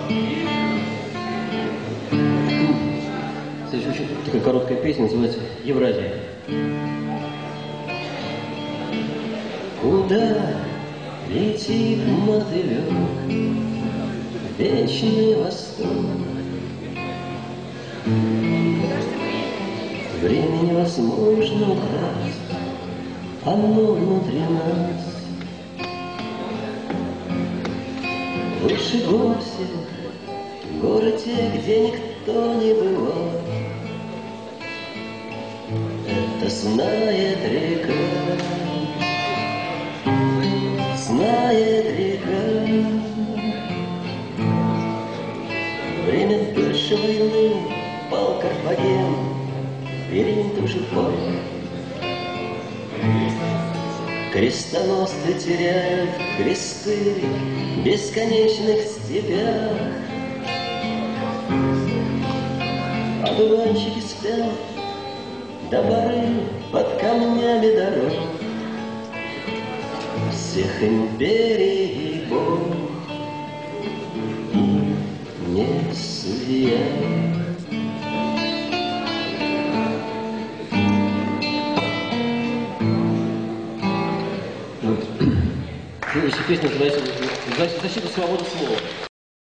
Следующая такая короткая песня называется «Евразия». Куда летит мотылек, вечный восток? Время невозможно украсть, оно внутри нас. Выше гор всех, горы те, где никто не бывал. Это знает река, знает река. Время дольше войны пал Карфаген, и Рим тоже пал. Крестоносцы теряют кресты в бесконечных степях. Одуванчики спят до поры под камнями дорог. Всех империй Бог им не судья. Следующая песня называется «Защита свободы слова».